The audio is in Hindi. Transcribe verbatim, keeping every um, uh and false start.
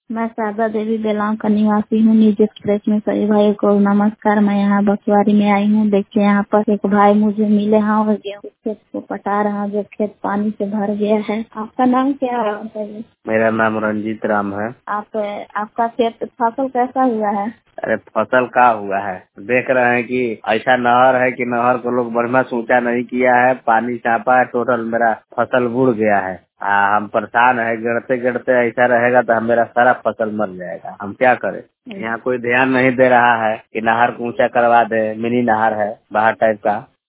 मैं शारदा देवी बेलांग का निवासी हूँ। न्यूज एक्सप्रेस में सभी भाइयों को नमस्कार। मैं यहाँ बसवारी में आई हूँ। देखिए यहाँ पर एक भाई मुझे मिले हैं और गेहूँ खेत को पटा रहा है, जो खेत पानी से भर गया है। आपका नाम क्या है? मेरा नाम रंजीत राम है। आप आपका खेत फसल कैसा हुआ है? अरे फसल का हुआ है, देख रहे हैं कि ऐसा नहर है कि नहर को लोग बढ़िया से ऊंचा नहीं किया है, पानी चापा है, टोटल मेरा फसल बुड़ गया है। आ, हम परेशान है, गिरते गिरते ऐसा रहेगा तो मेरा सारा फसल मर जाएगा। हम क्या करें? यहाँ कोई ध्यान नहीं दे रहा है कि नहर को ऊंचा करवा दे। मिनी नहर है बाहर टाइप का।